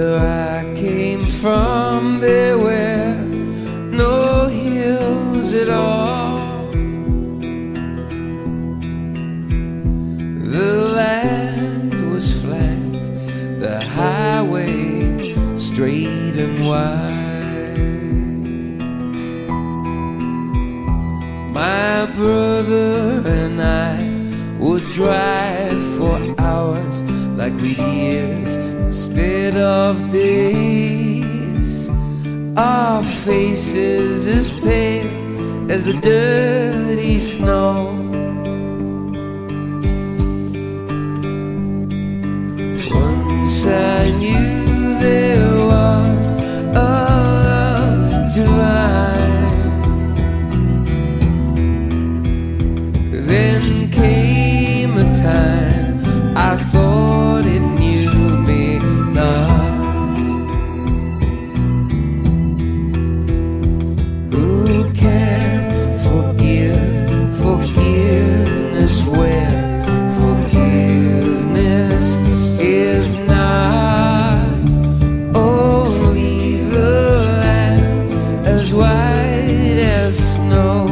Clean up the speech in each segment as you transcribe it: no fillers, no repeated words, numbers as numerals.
Where I came from, there were no hills at all. The land was flat, the highway straight and wide. My brother and I would drive for hours like we'd years instead of days. Our faces as pale as the dirty snow. Once I knew there was a love divine. Then came a time I thought it knew me not. Who can forgive forgiveness when forgiveness is not? Only the land as white as snow.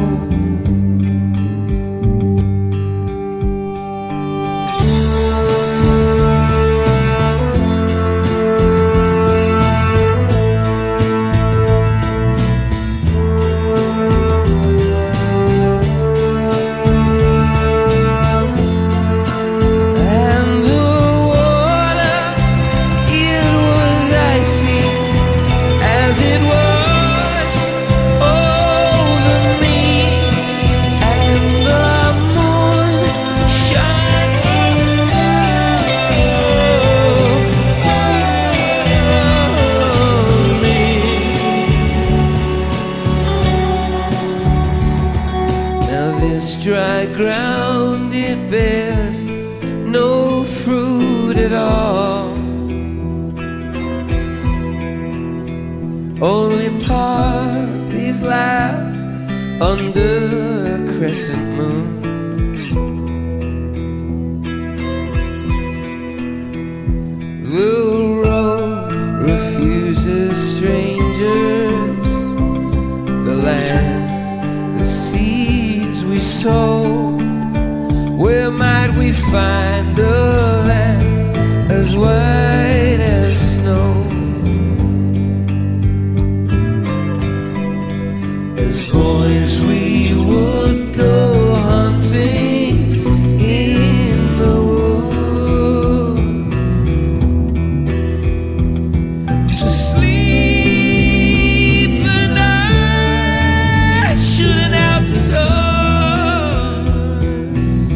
This dry ground, it bears no fruit at all. Only poppies laugh under a crescent moon. The road refuses strangers, the land, the seeds we sow. Where might we find a land as white as snow? As boys we would go hunting in the wood to sleep the night shooting out the stars.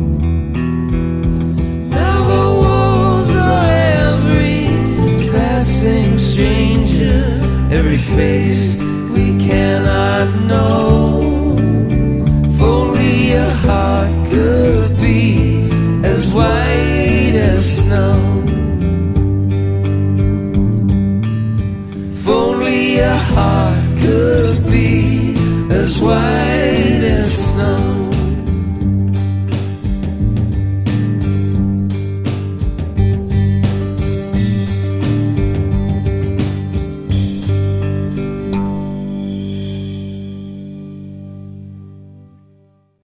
Now the walls are every passing stranger, every face we cannot know. If only your heart could be as white as snow. If only your heart could be as white as snow.